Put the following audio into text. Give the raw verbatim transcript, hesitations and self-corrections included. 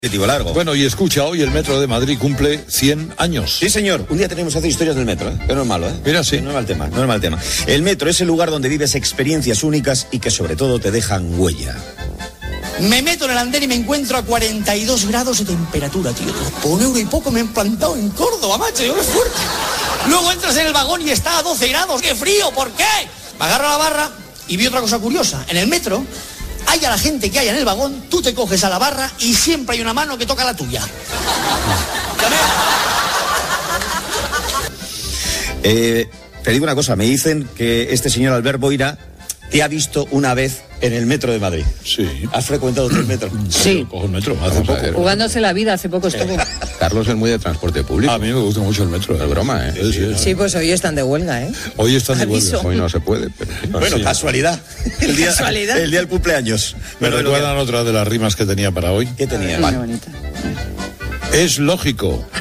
Largo. Bueno, y escucha, hoy el Metro de Madrid cumple cien años. Sí, señor. Un día tenemos que hacer historias del metro, ¿eh? Pero no es malo, ¿eh? Mira, sí. No es mal tema, no es mal tema. El metro es el lugar donde vives experiencias únicas y que sobre todo te dejan huella. Me meto en el andén y me encuentro a cuarenta y dos grados de temperatura, tío. Por un euro y poco me he plantado en Córdoba, macho. Yo, qué fuerte. Luego entras en el vagón y está a doce grados. ¡Qué frío! ¿Por qué? Me agarro la barra y vi otra cosa curiosa. En el metro, haya la gente que haya en el vagón, tú te coges a la barra y siempre hay una mano que toca la tuya. Eh, te digo una cosa, me dicen que este señor Albert Boira te ha visto una vez en el metro de Madrid. Sí. ¿Has frecuentado el metro? Sí. Cojo el metro hace poco. Jugándose la vida, hace poco estuvo. Carlos es muy de transporte público. A mí me gusta mucho el metro. Es broma, ¿eh? Sí, sí. Sí, pues hoy están de huelga, ¿eh? Hoy están de Aviso. huelga. Hoy no se puede, pero... Bueno, Sí. casualidad. El día, Casualidad. El día del cumpleaños. Me Pero recuerdan otra de las rimas que tenía para hoy. ¿Qué tenía? Qué bonita. Es lógico.